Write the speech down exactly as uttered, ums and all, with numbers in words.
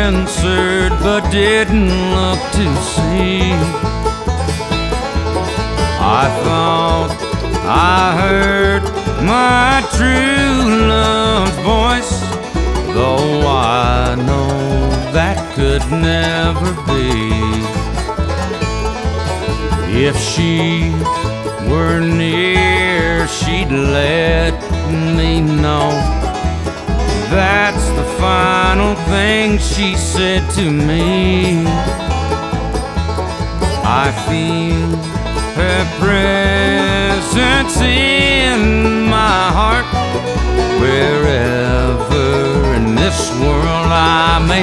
answered but didn't look to see. I thought I heard my true love's voice, though I know that could never be. If she were near, she'd let me know. That's the final thing she said to me. I feel her presence in my heart, wherever in this world I may